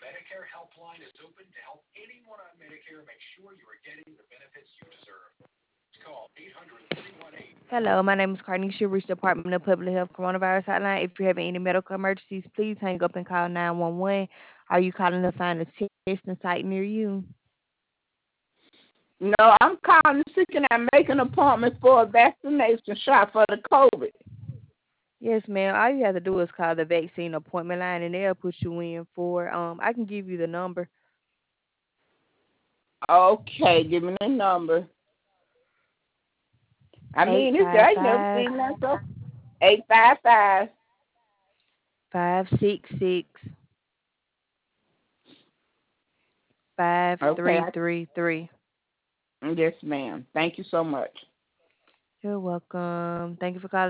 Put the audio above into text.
Medicare helpline is open to help anyone on Medicare make sure you are getting the benefits you deserve. Call 800-318. Hello, my name is Carnisha. You reached the Department of Public Health Coronavirus Hotline. If you're having any medical emergencies, please hang up and call 911. Are you calling to find a testing site near you? No, I'm calling seeking and make an appointment for a vaccination shot for the COVID. Yes, ma'am. All you have to do is call the vaccine appointment line, and they'll put you in for. I can give you the number. Okay, give me the number. I Eight mean, five I ain't never five seen that stuff. 855. 566 Okay. 5333. Yes, ma'am. Thank you so much. You're welcome. Thank you for calling